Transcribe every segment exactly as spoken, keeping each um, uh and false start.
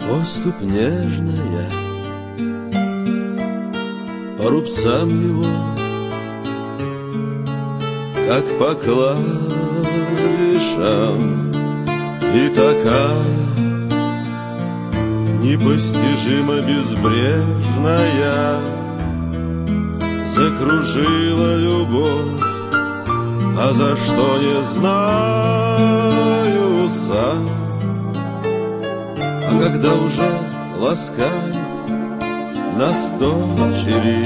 Поступь нежная по рубцам его, как по клавишам, и такая непостижимо безбрежная закружила любовь, а за что не знаю сам. А когда уже ласкает нас дочери,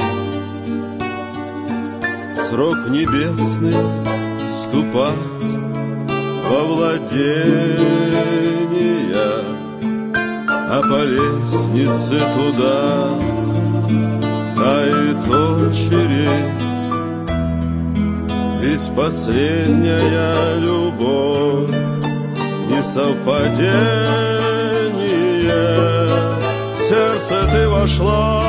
срок в небесный ступать во владения, а по лестнице туда, а и очередь. Ведь последняя любовь не совпадение. В сердце ты вошла,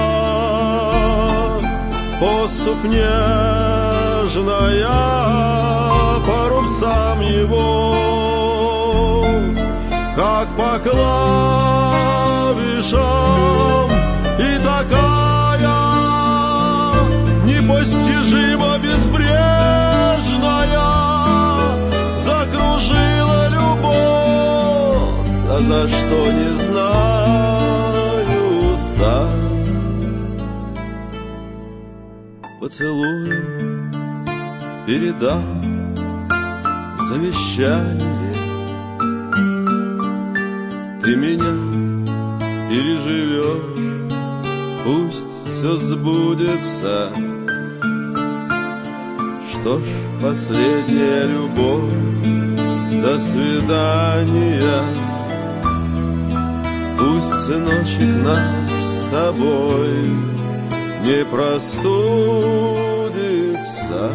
поступь нежная по рубцам его, как по клавишам, и такая непостижимо безбрежная закружила любовь, а за что не знаю сам. Поцелуем передам завещание, ты меня переживешь, пусть все сбудется. Что ж, последняя любовь, до свидания. Пусть сыночек наш с тобой не простудится.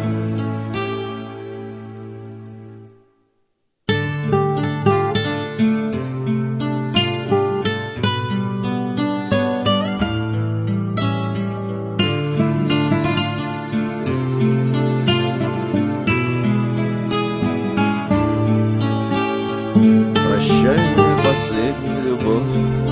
Прощай, моя последняя любовь,